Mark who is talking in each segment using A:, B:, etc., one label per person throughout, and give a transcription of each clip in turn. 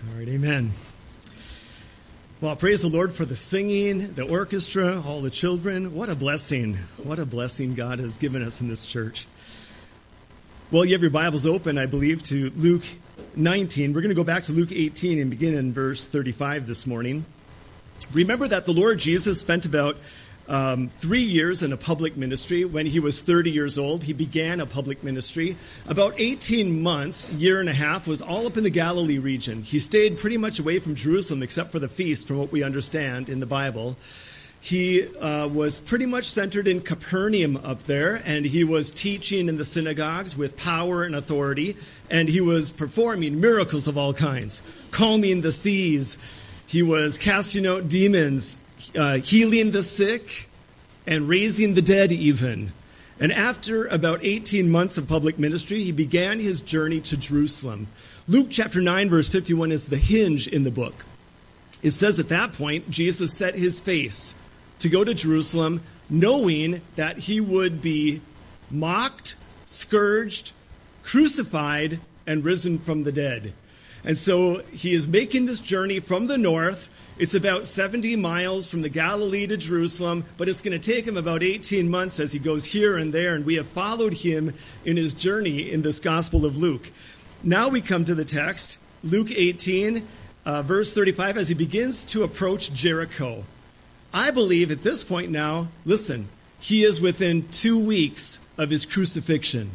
A: All right, amen. Well, praise the Lord for the singing, the orchestra, all the children. What a blessing. What a blessing God has given us in this church. Well, you have your Bibles open, I believe, to Luke 19. We're going to go back to Luke 18 and begin in verse 35 this morning. Remember that the Lord Jesus spent about 3 years in a public ministry. When he was 30 years old, he began a public ministry. About 18 months, year and a half, was all up in the Galilee region. He stayed pretty much away from Jerusalem except for the feast, from what we understand in the Bible. He was pretty much centered in Capernaum up there, and he was teaching in the synagogues with power and authority, and he was performing miracles of all kinds, calming the seas. He was casting out demons, healing the sick, and raising the dead even. And after about 18 months of public ministry, he began his journey to Jerusalem. Luke chapter 9, verse 51 is the hinge in the book. It says at that point, Jesus set his face to go to Jerusalem, knowing that he would be mocked, scourged, crucified, and risen from the dead. And so he is making this journey from the north. It's about 70 miles from the Galilee to Jerusalem, but it's going to take him about 18 months as he goes here and there, and we have followed him in his journey in this Gospel of Luke. Now we come to the text, Luke 18, verse 35, as he begins to approach Jericho. I believe at this point now, listen, he is within 2 weeks of his crucifixion.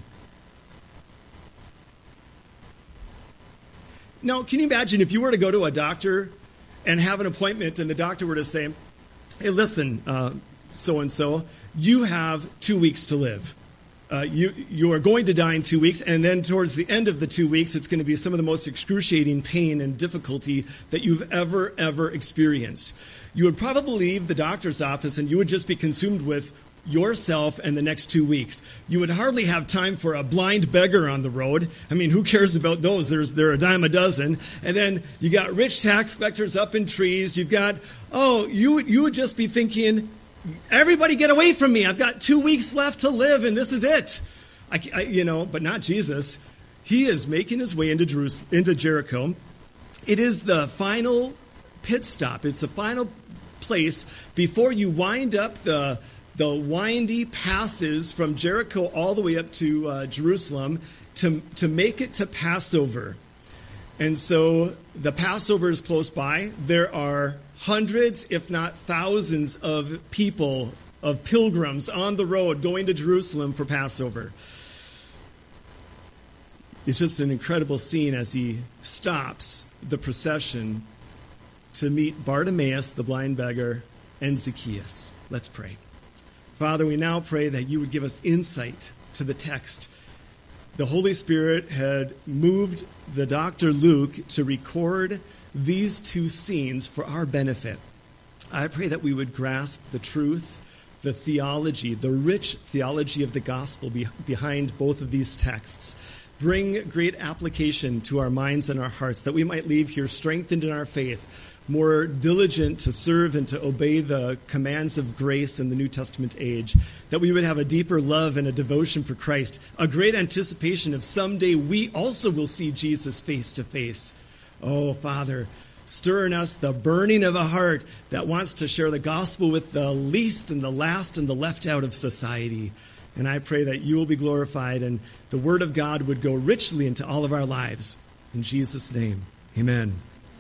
A: Now, can you imagine if you were to go to a doctor and have an appointment and the doctor were to say, hey, listen, so-and-so, you have 2 weeks to live. You are going to die in 2 weeks, and then towards the end of the 2 weeks, it's going to be some of the most excruciating pain and difficulty that you've ever experienced. You would probably leave the doctor's office and you would just be consumed with yourself and the next 2 weeks. You would hardly have time for a blind beggar on the road. I mean, who cares about those? They're a dime a dozen. And then you got rich tax collectors up in trees. You've got, you would just be thinking, everybody get away from me. I've got 2 weeks left to live and this is it. But not Jesus. He is making his way into Jericho. It is the final pit stop. It's the final place before you wind up the windy passes from Jericho all the way up to Jerusalem to make it to Passover. And so the Passover is close by. There are hundreds, if not thousands, of people, of pilgrims on the road going to Jerusalem for Passover. It's just an incredible scene as he stops the procession to meet Bartimaeus, the blind beggar, and Zacchaeus. Let's pray. Father, we now pray that you would give us insight to the text. The Holy Spirit had moved the Dr. Luke to record these two scenes for our benefit. I pray that we would grasp the truth, the theology, the rich theology of the gospel behind both of these texts. Bring great application to our minds and our hearts, that we might leave here strengthened in our faith, more diligent to serve and to obey the commands of grace in the New Testament age, that we would have a deeper love and a devotion for Christ, a great anticipation of someday we also will see Jesus face to face. Oh, Father, stir in us the burning of a heart that wants to share the gospel with the least and the last and the left out of society. And I pray that you will be glorified and the word of God would go richly into all of our lives. In Jesus' name, amen.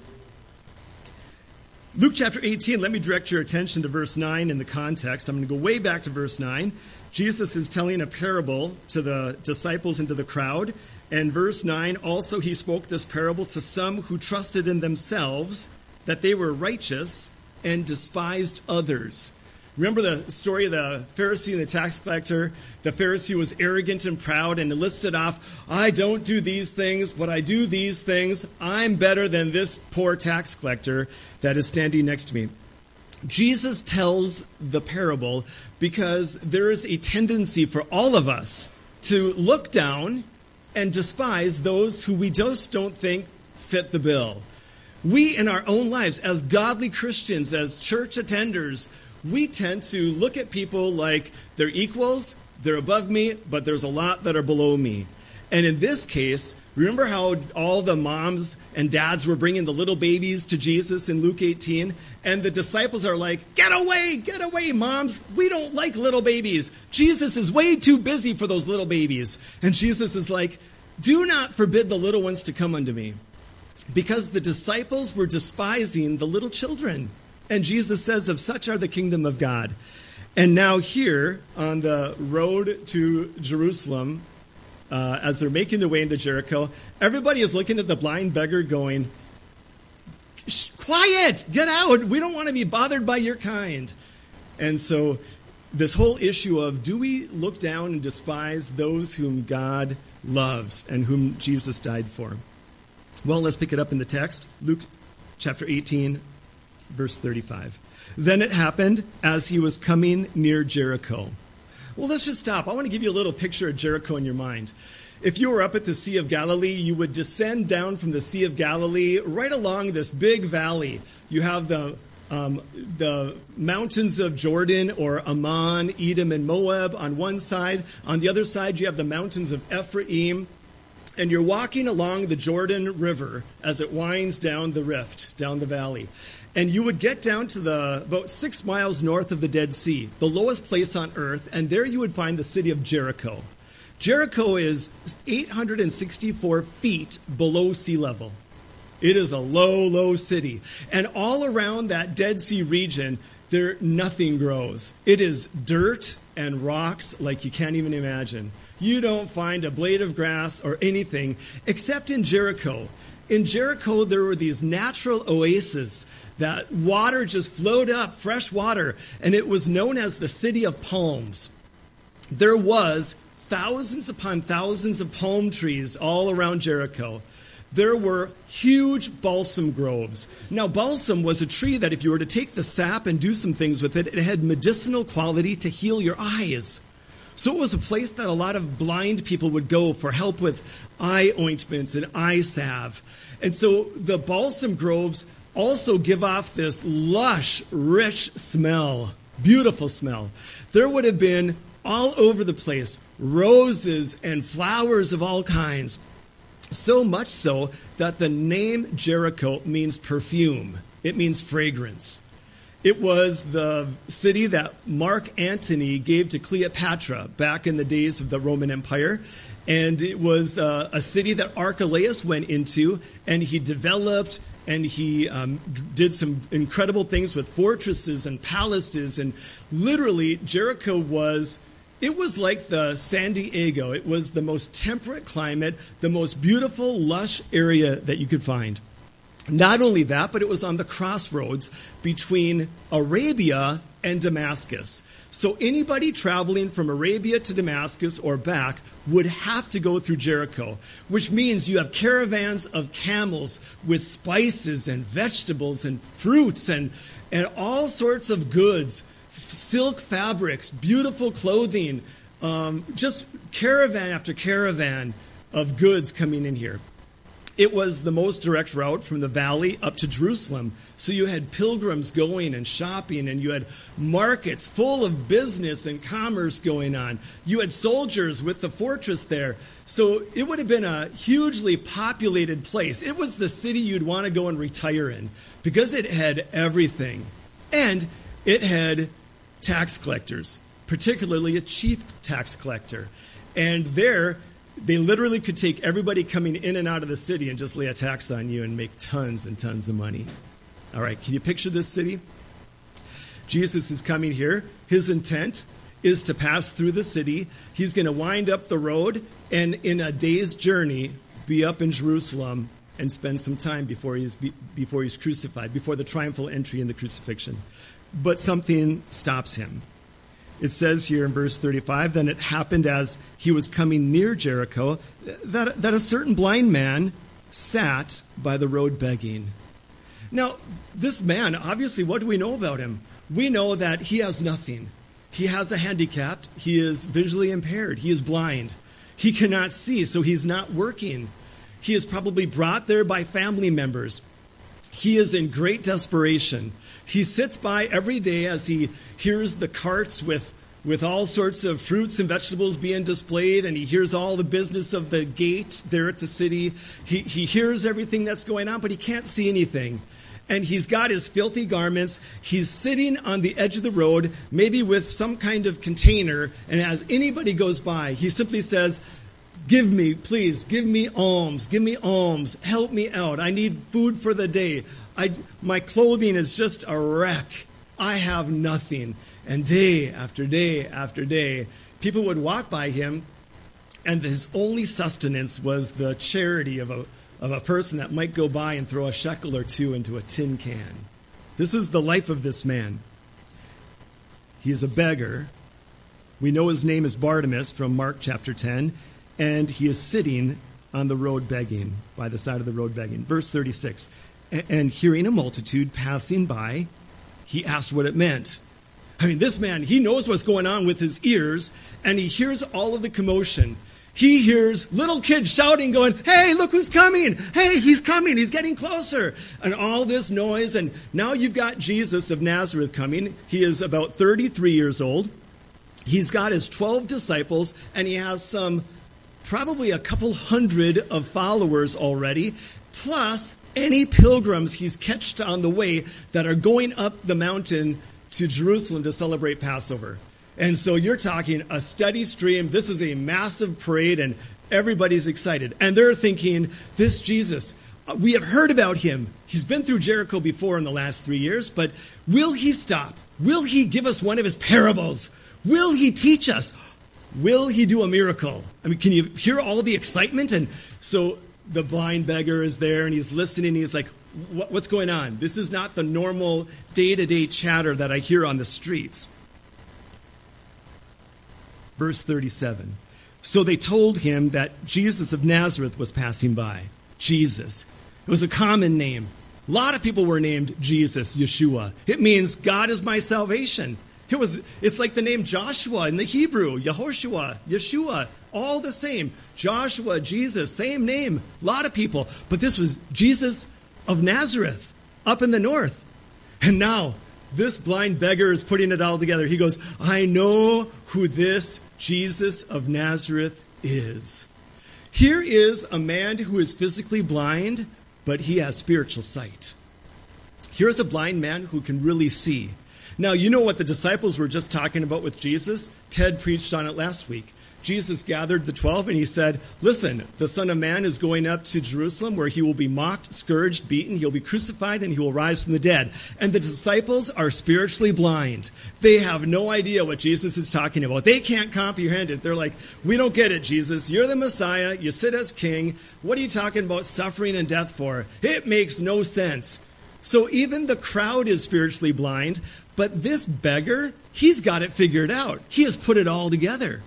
A: Luke chapter 18, let me direct your attention to verse 9 in the context. I'm going to go way back to verse 9. Jesus is telling a parable to the disciples and to the crowd. And verse 9, also he spoke this parable to some who trusted in themselves that they were righteous and despised others. Remember the story of the Pharisee and the tax collector? The Pharisee was arrogant and proud and listed off, I don't do these things, but I do these things. I'm better than this poor tax collector that is standing next to me. Jesus tells the parable because there is a tendency for all of us to look down and despise those who we just don't think fit the bill. We in our own lives, as godly Christians, as church attenders, we tend to look at people like they're equals, they're above me, but there's a lot that are below me. And in this case, remember how all the moms and dads were bringing the little babies to Jesus in Luke 18? And the disciples are like, get away, moms. We don't like little babies. Jesus is way too busy for those little babies. And Jesus is like, do not forbid the little ones to come unto me. Because the disciples were despising the little children. And Jesus says, of such are the kingdom of God. And now here on the road to Jerusalem, as they're making their way into Jericho, everybody is looking at the blind beggar going, quiet, get out. We don't want to be bothered by your kind. And so this whole issue of, do we look down and despise those whom God loves and whom Jesus died for? Well, let's pick it up in the text. Luke chapter 18, verse 35. Then it happened as he was coming near Jericho. Well, let's just stop. I want to give you a little picture of Jericho in your mind. If you were up at the Sea of Galilee, you would descend down from the Sea of Galilee right along this big valley. You have the mountains of Jordan, or Ammon, Edom, and Moab on one side. On the other side, you have the mountains of Ephraim. And you're walking along the Jordan River as it winds down the rift, down the valley. And you would get down to about 6 miles north of the Dead Sea, the lowest place on earth, and there you would find the city of Jericho. Jericho is 864 feet below sea level. It is a low, low city. And all around that Dead Sea region, there nothing grows. It is dirt and rocks like you can't even imagine. You don't find a blade of grass or anything except in Jericho. In Jericho, there were these natural oases that water just flowed up, fresh water, and it was known as the City of Palms. There was thousands upon thousands of palm trees all around Jericho. There were huge balsam groves. Now, balsam was a tree that if you were to take the sap and do some things with it, it had medicinal quality to heal your eyes. So it was a place that a lot of blind people would go for help with eye ointments and eye salve. And so the balsam groves also give off this lush, rich smell, beautiful smell. There would have been all over the place roses and flowers of all kinds. So much so that the name Jericho means perfume. It means fragrance. It was the city that Mark Antony gave to Cleopatra back in the days of the Roman Empire. And it was a city that Archelaus went into, and he developed and he did some incredible things with fortresses and palaces. And literally, Jericho was like the San Diego. It was the most temperate climate, the most beautiful, lush area that you could find. Not only that, but it was on the crossroads between Arabia and Damascus. So anybody traveling from Arabia to Damascus or back would have to go through Jericho, which means you have caravans of camels with spices and vegetables and fruits and all sorts of goods, silk fabrics, beautiful clothing, just caravan after caravan of goods coming in here. It was the most direct route from the valley up to Jerusalem. So you had pilgrims going and shopping, and you had markets full of business and commerce going on. You had soldiers with the fortress there. So it would have been a hugely populated place. It was the city you'd want to go and retire in because it had everything. And it had tax collectors, particularly a chief tax collector. And there, they literally could take everybody coming in and out of the city and just lay a tax on you and make tons and tons of money. All right, can you picture this city? Jesus is coming here. His intent is to pass through the city. He's going to wind up the road and in a day's journey be up in Jerusalem and spend some time before he's crucified, before the triumphal entry in the crucifixion. But something stops him. It says here in verse 35, then it happened as he was coming near Jericho that a certain blind man sat by the road begging. Now, this man, obviously, what do we know about him? We know that he has nothing. He has a handicap. He is visually impaired. He is blind. He cannot see, so he's not working. He is probably brought there by family members. He is in great desperation. He sits by every day as he hears the carts with with all sorts of fruits and vegetables being displayed, and he hears all the business of the gate there at the city. He hears everything that's going on, but he can't see anything. And he's got his filthy garments. He's sitting on the edge of the road, maybe with some kind of container, and as anybody goes by, he simply says, "Give me, please, give me alms, help me out. I need food for the day. My clothing is just a wreck. I have nothing." And day after day after day, people would walk by him, and his only sustenance was the charity of a person that might go by and throw a shekel or two into a tin can. This is the life of this man. He is a beggar. We know his name is Bartimaeus from Mark chapter 10, and he is sitting on the road begging, by the side of the road begging. Verse 36, and hearing a multitude passing by, he asked what it meant. I mean, this man, he knows what's going on with his ears, and he hears all of the commotion. He hears little kids shouting, going, "Hey, look who's coming! Hey, he's coming! He's getting closer!" And all this noise, and now you've got Jesus of Nazareth coming. He is about 33 years old. He's got his 12 disciples, and he has probably a couple hundred of followers already, plus any pilgrims he's catched on the way that are going up the mountain to Jerusalem to celebrate Passover. And so you're talking a steady stream. This is a massive parade, and everybody's excited. And they're thinking, this Jesus, we have heard about him. He's been through Jericho before in the last 3 years, but will he stop? Will he give us one of his parables? Will he teach us? Will he do a miracle? I mean, can you hear all the excitement? And so the blind beggar is there, and he's listening. He's like, what's going on? This is not the normal day-to-day chatter that I hear on the streets. Verse 37. So they told him that Jesus of Nazareth was passing by. Jesus. It was a common name. A lot of people were named Jesus, Yeshua. It means God is my salvation. It's like the name Joshua in the Hebrew, Yehoshua, Yeshua, all the same. Joshua, Jesus, same name. A lot of people. But this was Jesus of Nazareth, up in the north. And now, this blind beggar is putting it all together. He goes, I know who this Jesus of Nazareth is. Here is a man who is physically blind, but he has spiritual sight. Here's a blind man who can really see. Now, you know what the disciples were just talking about with Jesus? Ted preached on it last week. Jesus gathered the 12 and he said, listen, the Son of Man is going up to Jerusalem where he will be mocked, scourged, beaten, he'll be crucified, and he will rise from the dead. And the disciples are spiritually blind. They have no idea what Jesus is talking about. They can't comprehend it. They're like, we don't get it, Jesus. You're the Messiah. You sit as king. What are you talking about suffering and death for? It makes no sense. So even the crowd is spiritually blind, but this beggar, he's got it figured out. He has put it all together.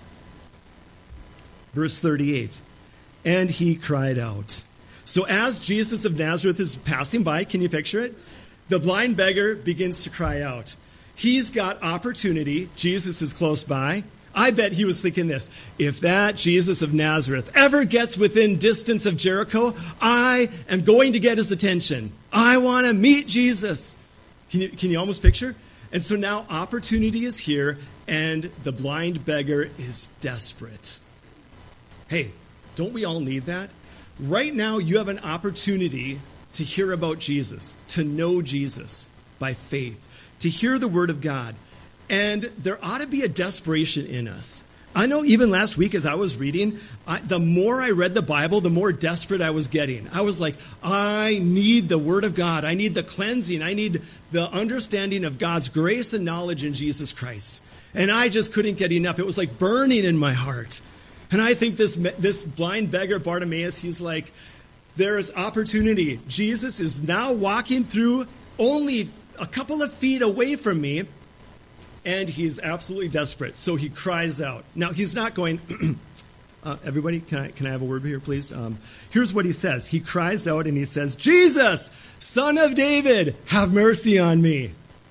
A: Verse 38, and he cried out. So as Jesus of Nazareth is passing by, can you picture it? The blind beggar begins to cry out. He's got opportunity. Jesus is close by. I bet he was thinking this. If that Jesus of Nazareth ever gets within distance of Jericho, I am going to get his attention. I want to meet Jesus. Can you almost picture? And so now opportunity is here, and the blind beggar is desperate. Hey, don't we all need that? Right now, you have an opportunity to hear about Jesus, to know Jesus by faith, to hear the word of God. And there ought to be a desperation in us. I know even last week as I was reading, the more I read the Bible, the more desperate I was getting. I was like, I need the word of God. I need the cleansing. I need the understanding of God's grace and knowledge in Jesus Christ. And I just couldn't get enough. It was like burning in my heart. And I think this blind beggar, Bartimaeus, he's like, there is opportunity. Jesus is now walking through only a couple of feet away from me, and he's absolutely desperate. So he cries out. Now, he's not going, everybody, can I have a word here, please? Here's what he says. He cries out and he says, Jesus, Son of David, have mercy on me.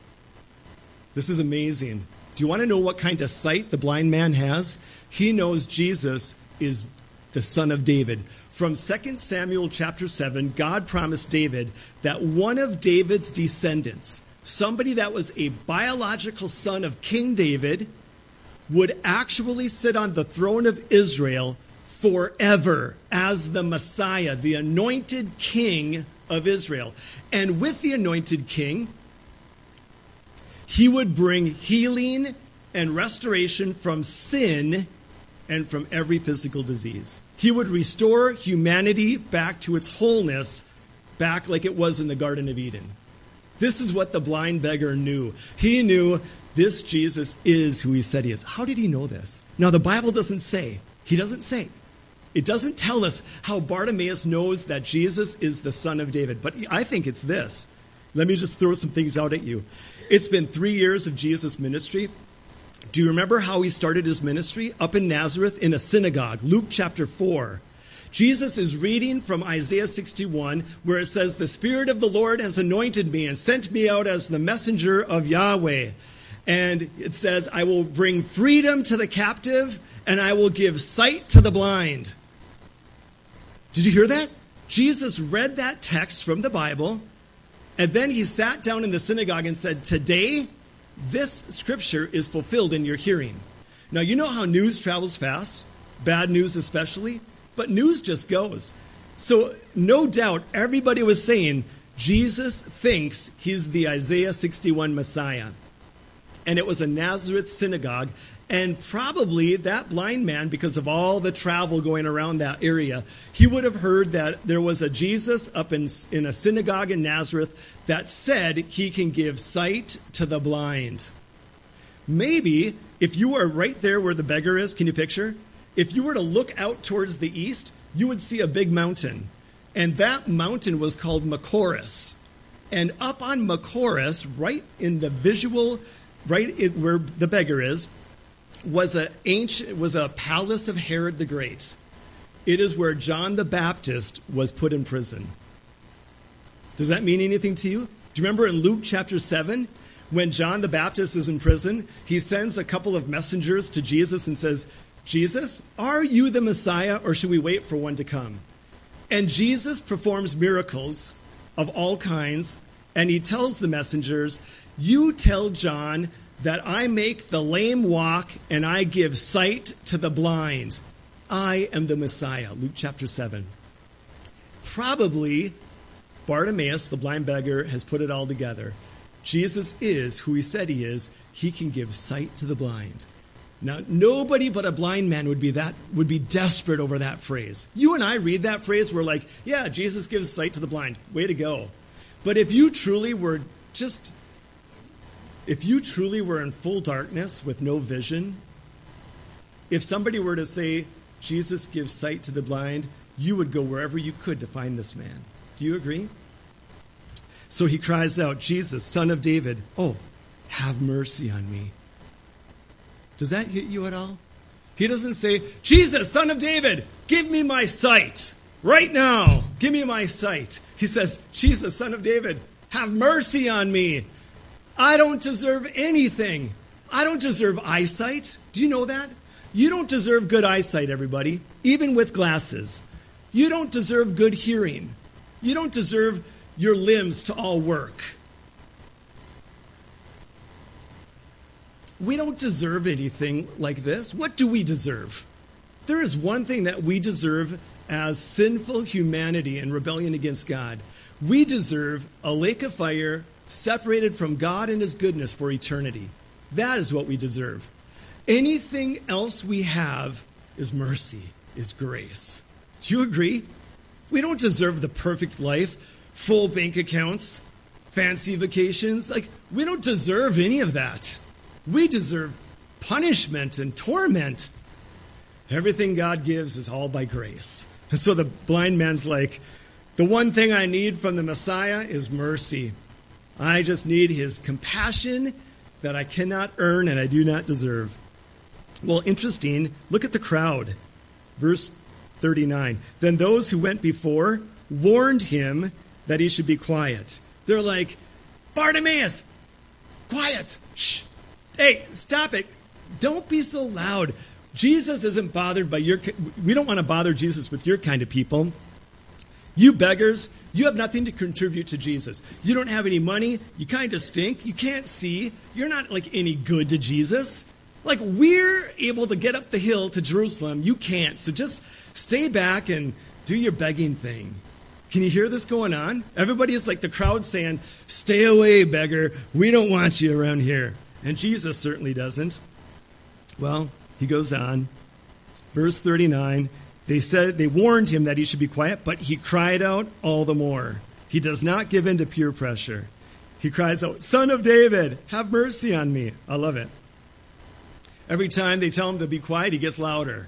A: This is amazing. Do you want to know what kind of sight the blind man has? He knows Jesus is the Son of David. From 2 Samuel chapter 7, God promised David that one of David's descendants, somebody that was a biological son of King David, would actually sit on the throne of Israel forever as the Messiah, the anointed king of Israel. And with the anointed king, he would bring healing and restoration from sin and from every physical disease. He would restore humanity back to its wholeness, back like it was in the Garden of Eden. This is what the blind beggar knew. He knew this Jesus is who he said he is. How did he know this? Now, the Bible doesn't say. He doesn't say. It doesn't tell us how Bartimaeus knows that Jesus is the son of David. But I think it's this. Let me just throw some things out at you. It's been 3 years of Jesus' ministry. Do you remember how he started his ministry? Up in Nazareth in a synagogue, Luke chapter 4. Jesus is reading from Isaiah 61, where it says, "The Spirit of the Lord has anointed me and sent me out as the messenger of Yahweh." And it says, "I will bring freedom to the captive, and I will give sight to the blind." Did you hear that? Jesus read that text from the Bible, and then he sat down in the synagogue and said, "Today, this scripture is fulfilled in your hearing." Now, you know how news travels fast, bad news especially, but news just goes. So no doubt everybody was saying Jesus thinks he's the Isaiah 61 Messiah. And it was a Nazareth synagogue, and probably that blind man, because of all the travel going around that area, he would have heard that there was a Jesus up in a synagogue in Nazareth that said he can give sight to the blind. Maybe if you were right there where the beggar is, can you picture? If you were to look out towards the east, you would see a big mountain. And that mountain was called Macorus. And up on Macorus, right in the visual, where the beggar is, was a palace of Herod the Great. It is where John the Baptist was put in prison. Does that mean anything to you? Do you remember in Luke chapter 7, when John the Baptist is in prison, he sends a couple of messengers to Jesus and says, "Jesus, are you the Messiah, or should we wait for one to come?" And Jesus performs miracles of all kinds, and he tells the messengers, "You tell John that I make the lame walk and I give sight to the blind. I am the Messiah." Luke chapter 7. Probably Bartimaeus, the blind beggar, has put it all together. Jesus is who he said he is. He can give sight to the blind. Now, nobody but a blind man would be desperate over that phrase. You and I read that phrase, we're like, yeah, Jesus gives sight to the blind. Way to go. But if you truly were in full darkness with no vision, if somebody were to say, Jesus gives sight to the blind, you would go wherever you could to find this man. Do you agree? So he cries out, "Jesus, Son of David, oh, have mercy on me." Does that hit you at all? He doesn't say, "Jesus, Son of David, give me my sight. Right now, give me my sight." He says, "Jesus, Son of David, have mercy on me. I don't deserve anything. I don't deserve eyesight." Do you know that? You don't deserve good eyesight, everybody, even with glasses. You don't deserve good hearing. You don't deserve your limbs to all work. We don't deserve anything like this. What do we deserve? There is one thing that we deserve as sinful humanity in rebellion against God. We deserve a lake of fire separated from God and his goodness for eternity. That is what we deserve. Anything else we have is mercy, is grace. Do you agree? We don't deserve the perfect life, full bank accounts, fancy vacations. We don't deserve any of that. We deserve punishment and torment. Everything God gives is all by grace. And so the blind man's like, the one thing I need from the Messiah is mercy. I just need his compassion that I cannot earn and I do not deserve. Well, interesting. Look at the crowd. Verse 39. Then those who went before warned him that he should be quiet. They're like, "Bartimaeus, quiet. Shh. Hey, stop it. Don't be so loud. Jesus isn't bothered by we don't want to bother Jesus with your kind of people. You beggars, you have nothing to contribute to Jesus. You don't have any money. You kind of stink. You can't see. You're not any good to Jesus. Like, we're able to get up the hill to Jerusalem. You can't. So just stay back and do your begging thing. Can you hear this going on? Everybody is like the crowd saying, stay away, beggar. We don't want you around here. And Jesus certainly doesn't. Well, he goes on. Verse 39, they warned him that he should be quiet, but he cried out all the more. He does not give in to peer pressure. He cries out, Son of David, have mercy on me. I love it. Every time they tell him to be quiet, he gets louder.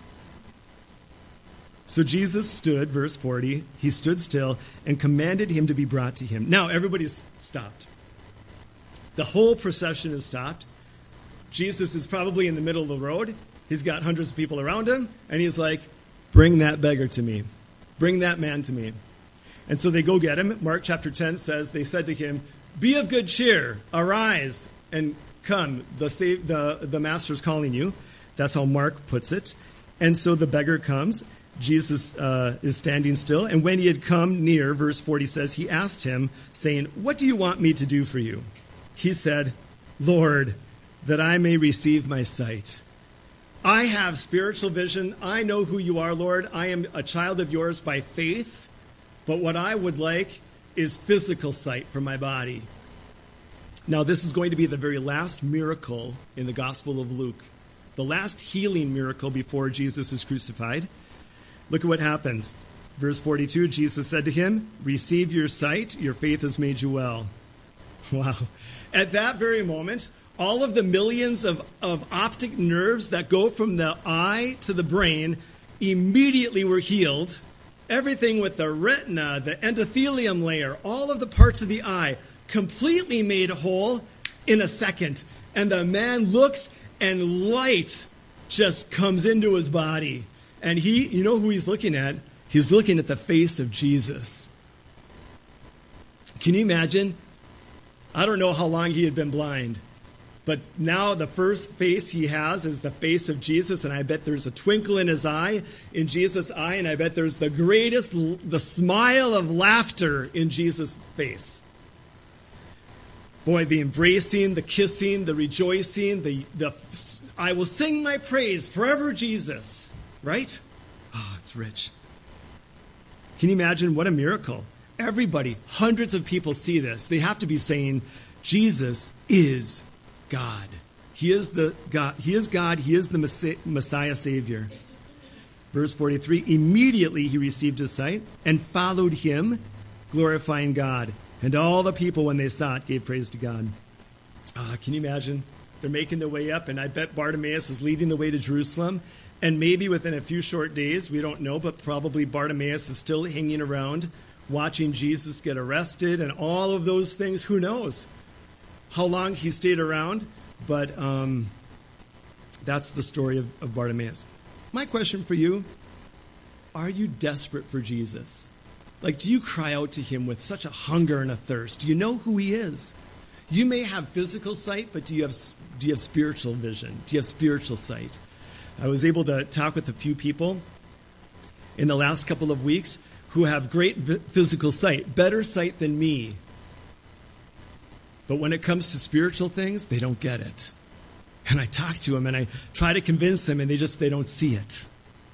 A: So Jesus stood, verse 40, he stood still and commanded him to be brought to him. Now everybody's stopped. The whole procession is stopped. Jesus is probably in the middle of the road. He's got hundreds of people around him, and he's like, bring that beggar to me. Bring that man to me. And so they go get him. Mark chapter 10 says, they said to him, be of good cheer, arise, and come. The master's calling you. That's how Mark puts it. And so the beggar comes. Jesus is standing still. And when he had come near, verse 40 says, he asked him, saying, what do you want me to do for you? He said, Lord, that I may receive my sight. I have spiritual vision. I know who you are, Lord. I am a child of yours by faith. But what I would like is physical sight for my body. Now, this is going to be the very last miracle in the Gospel of Luke. The last healing miracle before Jesus is crucified. Look at what happens. Verse 42, Jesus said to him, receive your sight. Your faith has made you well. Wow. At that very moment, all of the millions of optic nerves that go from the eye to the brain immediately were healed. Everything with the retina, the endothelium layer, all of the parts of the eye completely made whole in a second. And the man looks and light just comes into his body. And you know who he's looking at? He's looking at the face of Jesus. Can you imagine? I don't know how long he had been blind. But now the first face he has is the face of Jesus, and I bet there's a twinkle in his eye, in Jesus' eye, and I bet there's the smile of laughter in Jesus' face. Boy, the embracing, the kissing, the rejoicing, the I will sing my praise forever, Jesus. Right? Oh, it's rich. Can you imagine what a miracle? Everybody, hundreds of people see this. They have to be saying, Jesus is God. He is God. He is God. He is the Messiah Savior. Verse 43, immediately he received his sight and followed him, glorifying God. And all the people, when they saw it, gave praise to God. Can you imagine? They're making their way up, and I bet Bartimaeus is leading the way to Jerusalem. And maybe within a few short days, we don't know, but probably Bartimaeus is still hanging around, watching Jesus get arrested and all of those things. Who knows how long he stayed around? But that's the story of Bartimaeus. My question for you, are you desperate for Jesus? Like, do you cry out to him with such a hunger and a thirst? Do you know who he is? You may have physical sight, but do you have spiritual vision? Do you have spiritual sight? I was able to talk with a few people in the last couple of weeks who have great physical sight, better sight than me. But when it comes to spiritual things, they don't get it. And I talk to them and I try to convince them, and they don't see it.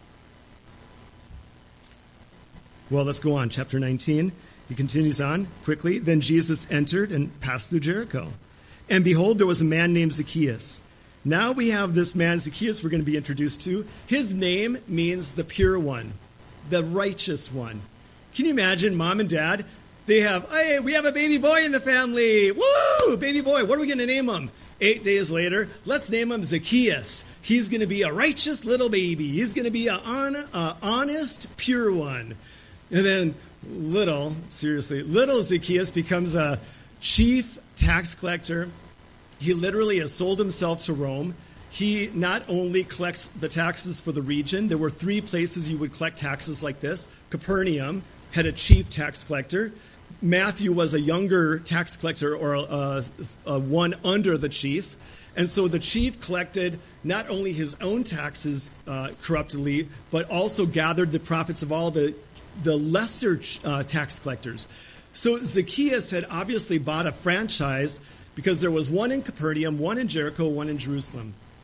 A: Well, let's go on. Chapter 19. He continues on quickly. Then Jesus entered and passed through Jericho. And behold, there was a man named Zacchaeus. Now we have this man, Zacchaeus, we're going to be introduced to. His name means the pure one, the righteous one. Can you imagine mom and dad? We have a baby boy in the family. Woo! Baby boy. What are we going to name him? 8 days later, let's name him Zacchaeus. He's going to be a righteous little baby. He's going to be an honest, pure one. And then little Zacchaeus becomes a chief tax collector. He literally has sold himself to Rome. He not only collects the taxes for the region. There were 3 places you would collect taxes like this. Capernaum had a chief tax collector. Matthew was a younger tax collector, or a one under the chief. And so the chief collected not only his own taxes corruptly, but also gathered the profits of all the lesser tax collectors. So Zacchaeus had obviously bought a franchise, because there was one in Capernaum, one in Jericho, one in Jerusalem.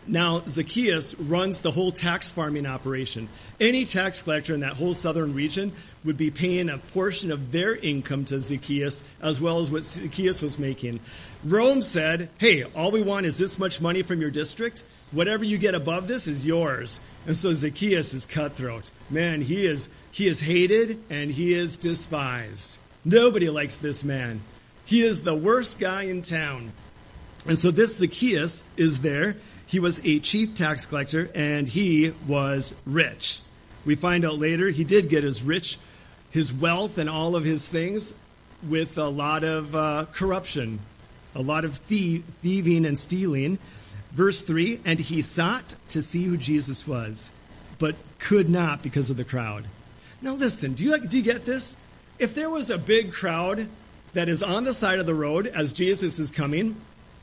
A: Now, Zacchaeus runs the whole tax farming operation. Any tax collector in that whole southern region would be paying a portion of their income to Zacchaeus, as well as what Zacchaeus was making. Rome said, hey, all we want is this much money from your district. Whatever you get above this is yours. And so Zacchaeus is cutthroat. Man, he is hated and he is despised. Nobody likes this man. He is the worst guy in town. And so this Zacchaeus is there. He was a chief tax collector, and he was rich. We find out later he did get his wealth and all of his things with a lot of corruption, a lot of thieving and stealing. Verse 3, and he sought to see who Jesus was, but could not because of the crowd. Now listen, do you get this? If there was a big crowd that is on the side of the road as Jesus is coming,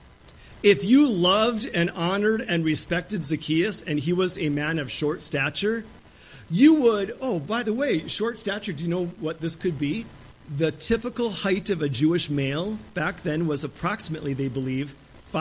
A: if you loved and honored and respected Zacchaeus and he was a man of short stature, you would, oh, by the way, short stature, do you know what this could be? The typical height of a Jewish male back then was approximately, they believe,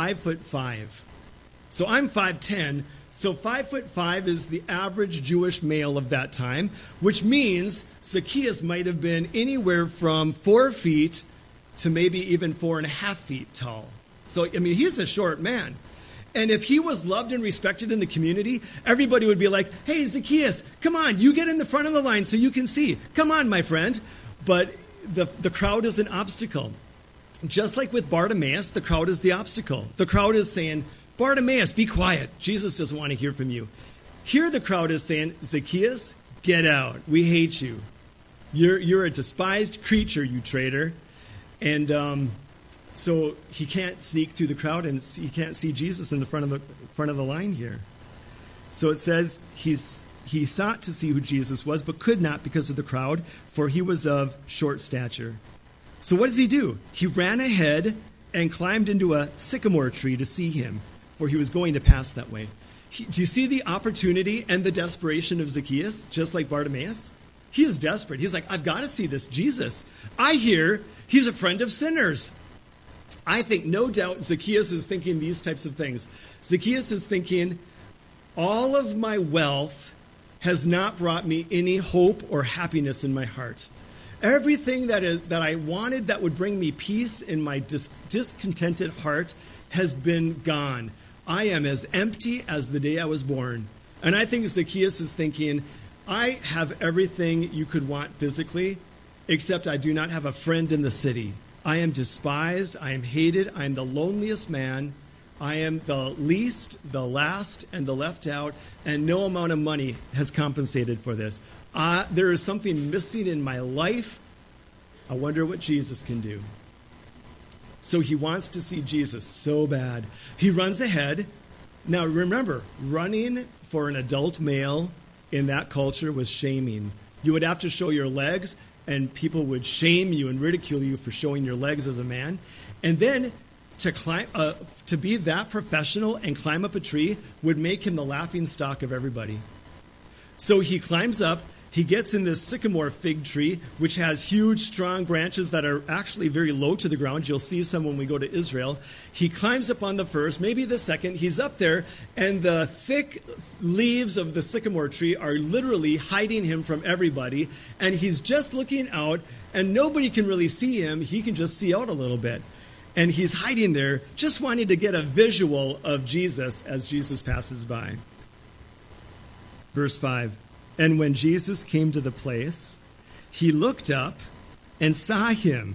A: 5'5". So I'm 5'10", so 5'5" is the average Jewish male of that time, which means Zacchaeus might have been anywhere from 4 feet to maybe even 4.5 feet tall. So, I mean, he's a short man. And if he was loved and respected in the community, everybody would be like, hey, Zacchaeus, come on, you get in the front of the line so you can see. Come on, my friend. But the crowd is an obstacle. Just like with Bartimaeus, the crowd is the obstacle. The crowd is saying, Bartimaeus, be quiet. Jesus doesn't want to hear from you. Here the crowd is saying, Zacchaeus, get out. We hate you. You're a despised creature, you traitor. And so he can't sneak through the crowd, and he can't see Jesus in the front of the line here. So it says he sought to see who Jesus was, but could not because of the crowd, for he was of short stature. So what does he do? He ran ahead and climbed into a sycamore tree to see him, for he was going to pass that way. Do you see the opportunity and the desperation of Zacchaeus, just like Bartimaeus? He is desperate. He's like, I've got to see this Jesus. I hear he's a friend of sinners. I think no doubt Zacchaeus is thinking these types of things. Zacchaeus is thinking, all of my wealth has not brought me any hope or happiness in my heart. Everything that I wanted that would bring me peace in my discontented heart has been gone. I am as empty as the day I was born. And I think Zacchaeus is thinking, I have everything you could want physically, except I do not have a friend in the city. I am despised, I am hated, I am the loneliest man, I am the least, the last, and the left out, and no amount of money has compensated for this. There is something missing in my life. I wonder what Jesus can do. So he wants to see Jesus so bad. He runs ahead. Now remember, running for an adult male in that culture was shaming. You would have to show your legs, and people would shame you and ridicule you for showing your legs as a man. And then to be that professional and climb up a tree would make him the laughing stock of everybody. So he climbs up. He gets in this sycamore fig tree, which has huge, strong branches that are actually very low to the ground. You'll see some when we go to Israel. He climbs up on the first, maybe the second. He's up there, and the thick leaves of the sycamore tree are literally hiding him from everybody. And he's just looking out, and nobody can really see him. He can just see out a little bit. And he's hiding there, just wanting to get a visual of Jesus as Jesus passes by. Verse 5. And when Jesus came to the place, he looked up and saw him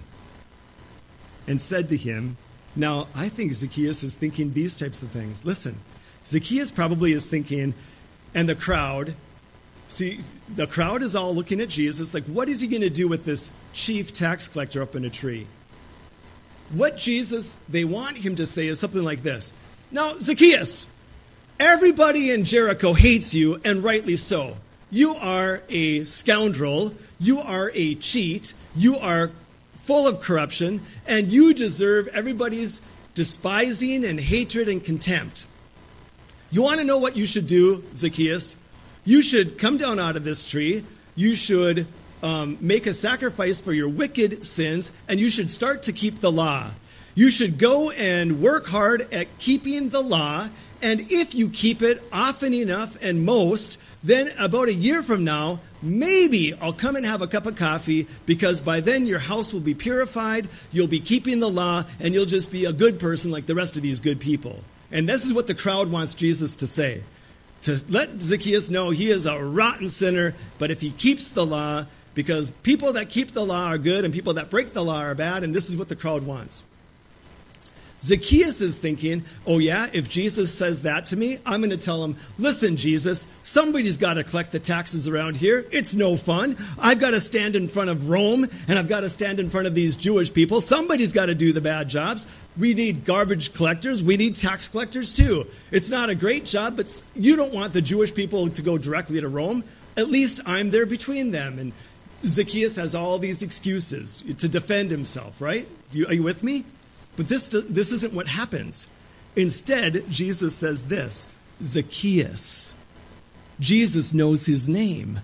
A: and said to him, now I think Zacchaeus is thinking these types of things. Listen, Zacchaeus probably is thinking, and the crowd, see, the crowd is all looking at Jesus like, what is he going to do with this chief tax collector up in a tree? What Jesus, they want him to say is something like this. Now, Zacchaeus, everybody in Jericho hates you, and rightly so. You are a scoundrel, you are a cheat, you are full of corruption, and you deserve everybody's despising and hatred and contempt. You want to know what you should do, Zacchaeus? You should come down out of this tree, you should make a sacrifice for your wicked sins, and you should start to keep the law. You should go and work hard at keeping the law, And if you keep it often enough and most, then about a year from now, maybe I'll come and have a cup of coffee, because by then your house will be purified, you'll be keeping the law, and you'll just be a good person like the rest of these good people. And this is what the crowd wants Jesus to say. To let Zacchaeus know he is a rotten sinner, but if he keeps the law, because people that keep the law are good and people that break the law are bad, and this is what the crowd wants. Zacchaeus is thinking, oh yeah, if Jesus says that to me, I'm going to tell him, listen, Jesus, somebody's got to collect the taxes around here. It's no fun. I've got to stand in front of Rome, and I've got to stand in front of these Jewish people. Somebody's got to do the bad jobs. We need garbage collectors. We need tax collectors too. It's not a great job, but you don't want the Jewish people to go directly to Rome. At least I'm there between them. And Zacchaeus has all these excuses to defend himself, right? Are you with me? But this isn't what happens. Instead, Jesus says this, Zacchaeus. Jesus knows his name.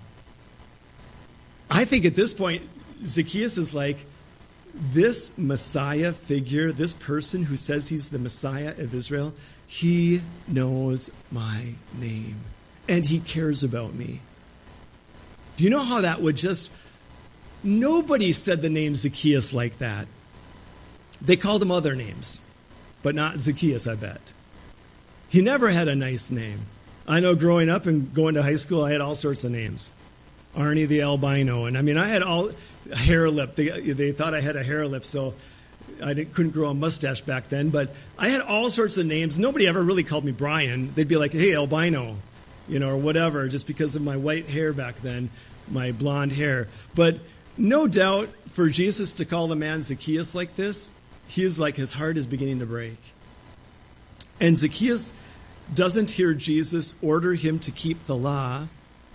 A: I think at this point, Zacchaeus is like, this Messiah figure, this person who says he's the Messiah of Israel, he knows my name, and he cares about me. Do you know how that would just... Nobody said the name Zacchaeus like that. They called him other names, but not Zacchaeus, I bet. He never had a nice name. I know growing up and going to high school, I had all sorts of names. Arnie the albino. And I mean, I had all hair lip. They thought I had a hair lip, so I couldn't grow a mustache back then. But I had all sorts of names. Nobody ever really called me Brian. They'd be like, hey, albino, or whatever, just because of my white hair back then, my blonde hair. But no doubt for Jesus to call the man Zacchaeus like this, he is like his heart is beginning to break. And Zacchaeus doesn't hear Jesus order him to keep the law,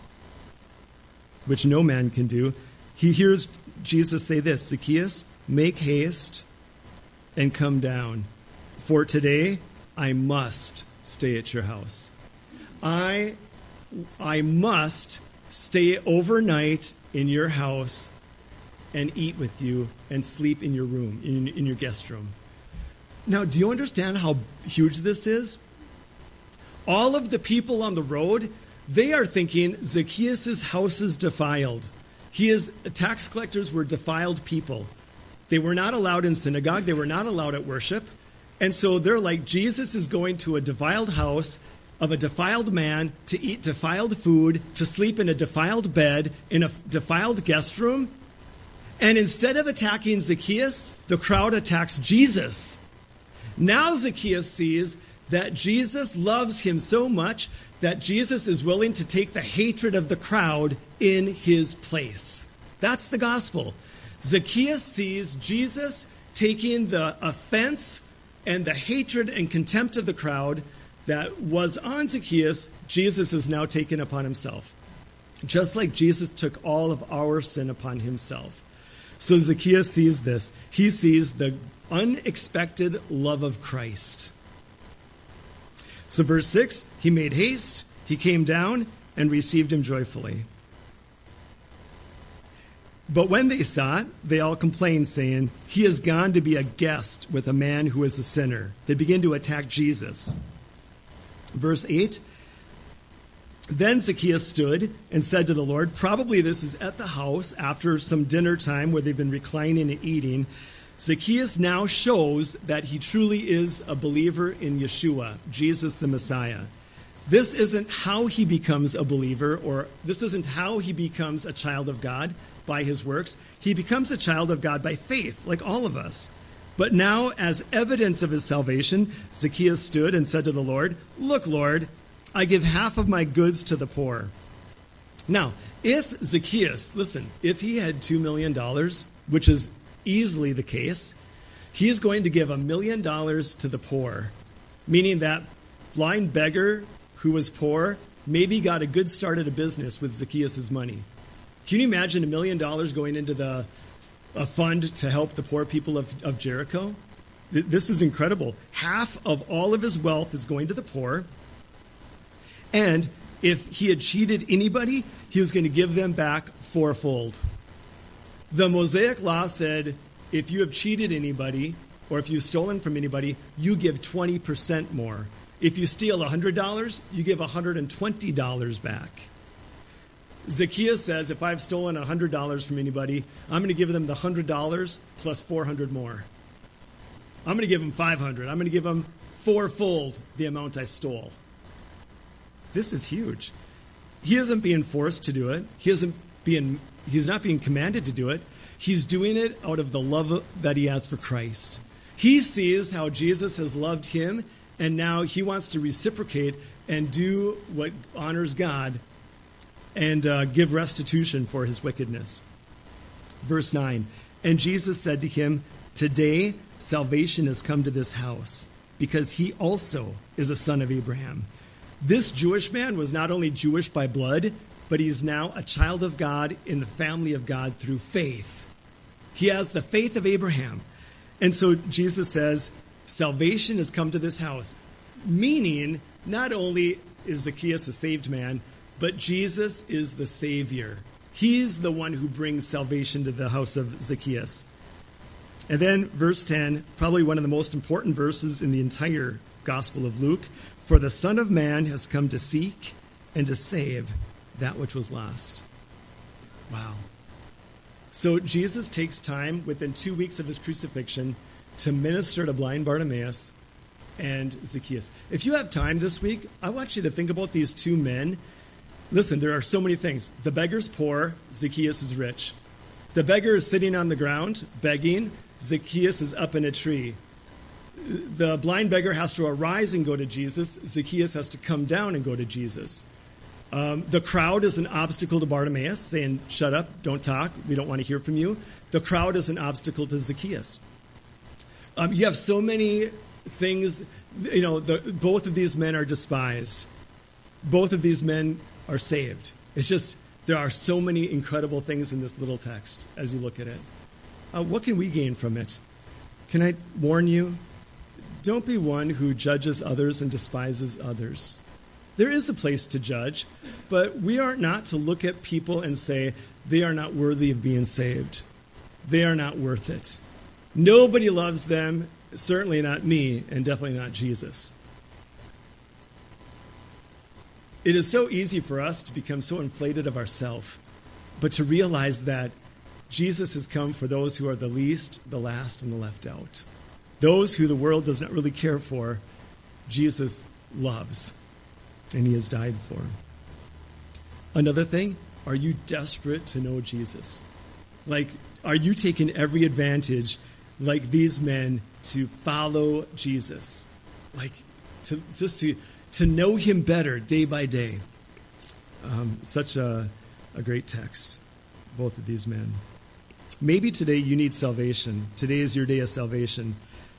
A: which no man can do. He hears Jesus say this, Zacchaeus, make haste and come down, for today I must stay at your house. I must stay overnight in your house and eat with you and sleep in your room, in your guest room. Now, do you understand how huge this is? All of the people on the road, they are thinking Zacchaeus' house is defiled. Tax collectors were defiled people. They were not allowed in synagogue. They were not allowed at worship. And so they're like, Jesus is going to a defiled house of a defiled man to eat defiled food, to sleep in a defiled bed, in a defiled guest room. And instead of attacking Zacchaeus, the crowd attacks Jesus. Now Zacchaeus sees that Jesus loves him so much that Jesus is willing to take the hatred of the crowd in his place. That's the gospel. Zacchaeus sees Jesus taking the offense and the hatred and contempt of the crowd that was on Zacchaeus, Jesus is now taken upon himself. Just like Jesus took all of our sin upon himself. So Zacchaeus sees this. He sees the unexpected love of Christ. So verse 6, he made haste, he came down, and received him joyfully. But when they saw it, they all complained, saying, he has gone to be a guest with a man who is a sinner. They begin to attack Jesus. Verse 8, then Zacchaeus stood and said to the Lord, probably this is at the house after some dinner time where they've been reclining and eating. Zacchaeus now shows that he truly is a believer in Yeshua, Jesus the Messiah. This isn't how he becomes a believer, or this isn't how he becomes a child of God by his works. He becomes a child of God by faith, like all of us. But now, as evidence of his salvation, Zacchaeus stood and said to the Lord, look, Lord, I give half of my goods to the poor. Now, if Zacchaeus, listen, if he had $2 million, which is easily the case, he is going to give $1 million to the poor, meaning that blind beggar who was poor maybe got a good start at a business with Zacchaeus' money. Can you imagine $1 million going into a fund to help the poor people of Jericho? This is incredible. Half of all of his wealth is going to the poor. And if he had cheated anybody, he was going to give them back fourfold. The Mosaic law said, if you have cheated anybody, or if you've stolen from anybody, you give 20% more. If you steal $100, you give $120 back. Zacchaeus says, if I've stolen $100 from anybody, I'm going to give them the $100 plus $400 more. I'm going to give them $500. I'm going to give them fourfold the amount I stole. This is huge. He isn't being forced to do it. He's not being commanded to do it. He's doing it out of the love that he has for Christ. He sees how Jesus has loved him, and now he wants to reciprocate and do what honors God and give restitution for his wickedness. Verse 9, and Jesus said to him, today salvation has come to this house, because he also is a son of Abraham. This Jewish man was not only Jewish by blood, but he's now a child of God in the family of God through faith. He has the faith of Abraham. And so Jesus says, salvation has come to this house, meaning not only is Zacchaeus a saved man, but Jesus is the Savior. He's the one who brings salvation to the house of Zacchaeus. And then verse 10, probably one of the most important verses in the entire Gospel of Luke, for the Son of Man has come to seek and to save that which was lost. Wow. So Jesus takes time within 2 weeks of his crucifixion to minister to blind Bartimaeus and Zacchaeus. If you have time this week, I want you to think about these two men. Listen, there are so many things. The beggar's poor, Zacchaeus is rich. The beggar is sitting on the ground, begging. Zacchaeus is up in a tree. The blind beggar has to arise and go to Jesus. Zacchaeus has to come down and go to Jesus. The crowd is an obstacle to Bartimaeus, saying, shut up, don't talk, we don't want to hear from you. The crowd is an obstacle to Zacchaeus. You have so many things, both of these men are despised. Both of these men are saved. It's just, there are so many incredible things in this little text as you look at it. What can we gain from it? Can I warn you? Don't be one who judges others and despises others. There is a place to judge, but we are not to look at people and say, they are not worthy of being saved. They are not worth it. Nobody loves them, certainly not me, and definitely not Jesus. It is so easy for us to become so inflated of ourselves, but to realize that Jesus has come for those who are the least, the last, and the left out. Those who the world does not really care for, Jesus loves, and he has died for. Another thing, are you desperate to know Jesus? Are you taking every advantage, like these men, to follow Jesus? To know him better day by day. Such a great text, both of these men. Maybe today you need salvation. Today is your day of salvation.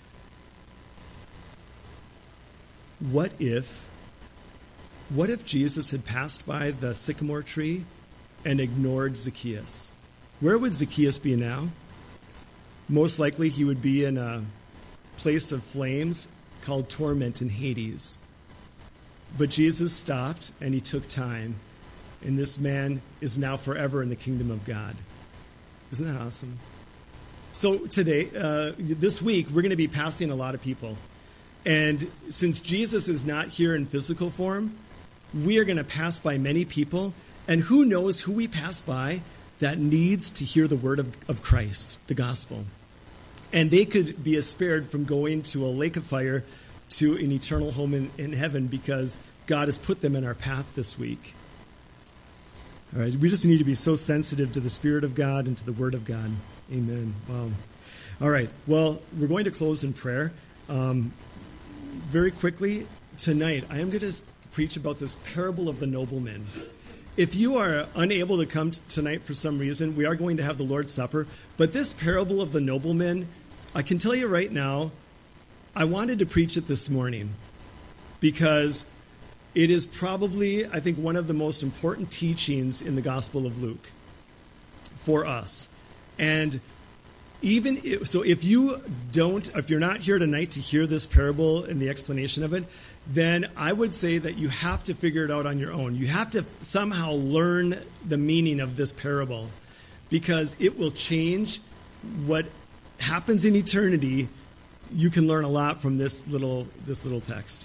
A: What if Jesus had passed by the sycamore tree and ignored Zacchaeus? Where would Zacchaeus be now? Most likely he would be in a place of flames called torment in Hades. But Jesus stopped and he took time, and this man is now forever in the kingdom of God. Isn't that awesome? So today, this week, we're going to be passing a lot of people. And since Jesus is not here in physical form, we are going to pass by many people. And who knows who we pass by that needs to hear the word of Christ, the gospel. And they could be spared from going to a lake of fire to an eternal home in heaven because God has put them in our path this week. All right, we just need to be so sensitive to the Spirit of God and to the Word of God. Amen. Wow. All right, well, we're going to close in prayer. Very quickly, tonight, I am going to preach about this parable of the nobleman. If you are unable to come tonight for some reason, we are going to have the Lord's Supper. But this parable of the nobleman, I can tell you right now, I wanted to preach it this morning because it is probably, I think, one of the most important teachings in the Gospel of Luke for us. And if you're not here tonight to hear this parable and the explanation of it, then I would say that you have to figure it out on your own. You have to somehow learn the meaning of this parable because it will change what happens in eternity. You can learn a lot from this little text.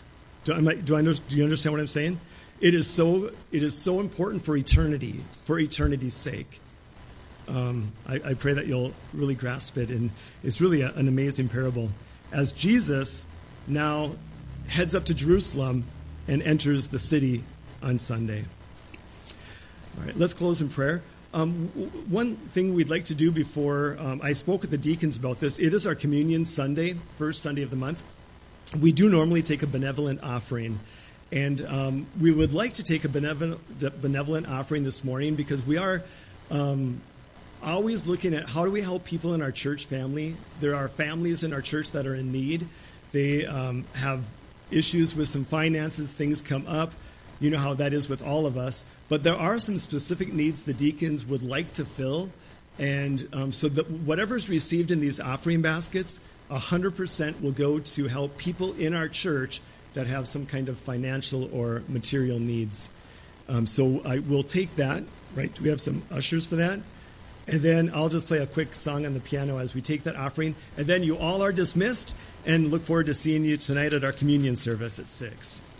A: Do you understand what I'm saying? It is so important for eternity's sake. I pray that you'll really grasp it, and it's really an amazing parable. As Jesus now heads up to Jerusalem and enters the city on Sunday. All right, let's close in prayer. One thing we'd like to do before I spoke with the deacons about this, it is our Communion Sunday, first Sunday of the month. We do normally take a benevolent offering, and we would like to take a benevolent offering this morning because we are always looking at how do we help people in our church family. There are families in our church that are in need. They have issues with some finances, things come up. You know how that is with all of us. But there are some specific needs the deacons would like to fill. And so that whatever's received in these offering baskets, 100% will go to help people in our church that have some kind of financial or material needs. So I will take that, right? Do we have some ushers for that? And then I'll just play a quick song on the piano as we take that offering. And then you all are dismissed, and look forward to seeing you tonight at our communion service at 6.